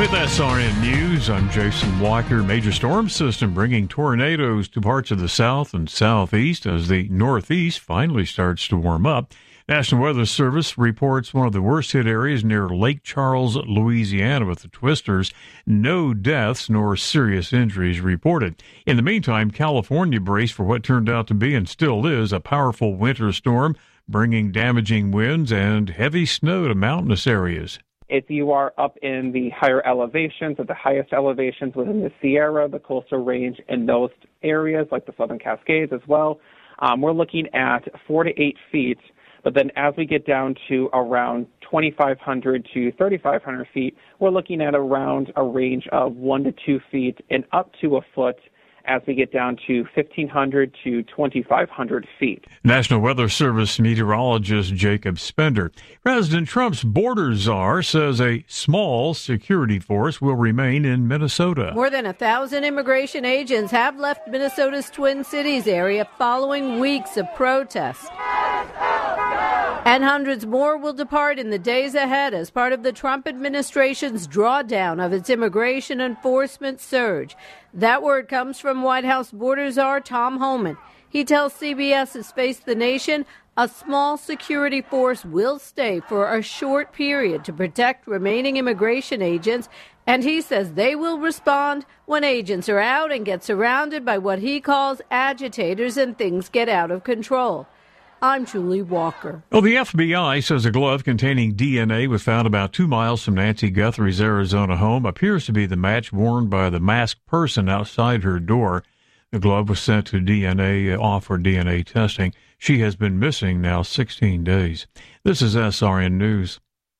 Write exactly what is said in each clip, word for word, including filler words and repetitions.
With S R N News, I'm Jason Walker. Major storm system bringing tornadoes to parts of the south and southeast as the northeast finally starts to warm up. National Weather Service reports one of the worst hit areas near Lake Charles, Louisiana, with the twisters. No deaths nor serious injuries reported. In the meantime, California braced for what turned out to be and still is a powerful winter storm, bringing damaging winds and heavy snow to mountainous areas. If you are up in the higher elevations, at the highest elevations within the Sierra, the coastal range, and those areas like the Southern Cascades as well, um, we're looking at four to eight feet. But then as we get down to around twenty-five hundred to thirty-five hundred feet, we're looking at around a range of one to two feet and up to a foot as we get down to fifteen hundred to twenty-five hundred feet. National Weather Service meteorologist Jacob Spender. President Trump's border czar says a small security force will remain in Minnesota. More than a thousand immigration agents have left Minnesota's Twin Cities area following weeks of protests. And hundreds more will depart in the days ahead as part of the Trump administration's drawdown of its immigration enforcement surge. That word comes from White House border czar Tom Homan. He tells C B S's Face the Nation a small security force will stay for a short period to protect remaining immigration agents, and he says they will respond when agents are out and get surrounded by what he calls agitators and things get out of control. I'm Julie Walker. Well, the F B I says a glove containing D N A was found about two miles from Nancy Guthrie's Arizona home. Appears to be the match worn by the masked person outside her door. The glove was sent to D N A off for D N A testing. She has been missing now sixteen days. This is S R N News.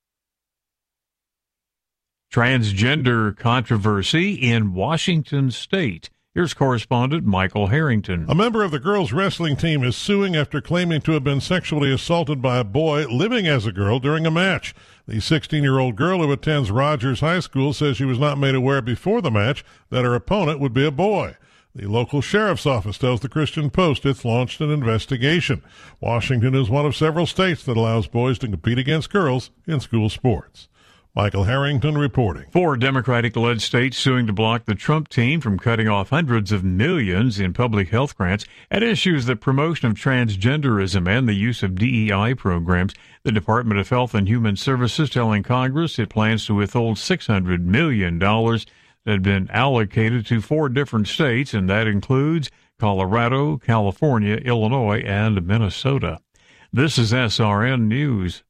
Transgender controversy in Washington State. Here's correspondent Michael Harrington. A member of the girls' wrestling team is suing after claiming to have been sexually assaulted by a boy living as a girl during a match. The sixteen-year-old girl who attends Rogers High School says she was not made aware before the match that her opponent would be a boy. The local sheriff's office tells the Christian Post it's launched an investigation. Washington is one of several states that allows boys to compete against girls in school sports. Michael Harrington reporting. Four Democratic-led states suing to block the Trump team from cutting off hundreds of millions in public health grants at issues the promotion of transgenderism and the use of D E I programs. The Department of Health and Human Services telling Congress it plans to withhold six hundred million dollars that had been allocated to four different states, and that includes Colorado, California, Illinois, and Minnesota. This is S R N News.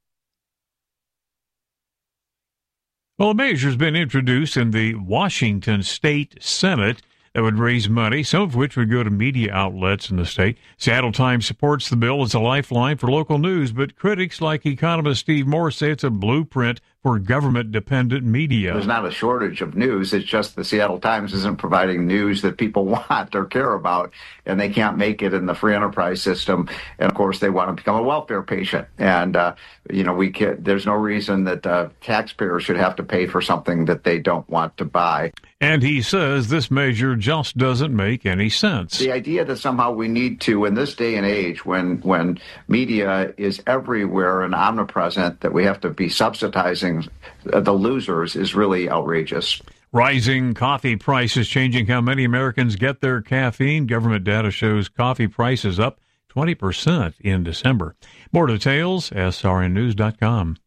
Well, a measure's been introduced in the Washington State Senate that would raise money, some of which would go to media outlets in the state. Seattle Times supports the bill as a lifeline for local news, but critics like economist Steve Moore say it's a blueprint for government-dependent media. There's not a shortage of news. It's just the Seattle Times isn't providing news that people want or care about, and they can't make it in the free enterprise system. And, of course, they want to become a welfare patient. And, uh, you know, we can, there's no reason that uh, taxpayers should have to pay for something that they don't want to buy. And he says this measure just doesn't make any sense. The idea that somehow we need to, in this day and age, when when media is everywhere and omnipresent, that we have to be subsidizing the losers is really outrageous. Rising coffee prices changing how many Americans get their caffeine. Government data shows coffee prices up twenty percent in December. More details, S R N news dot com.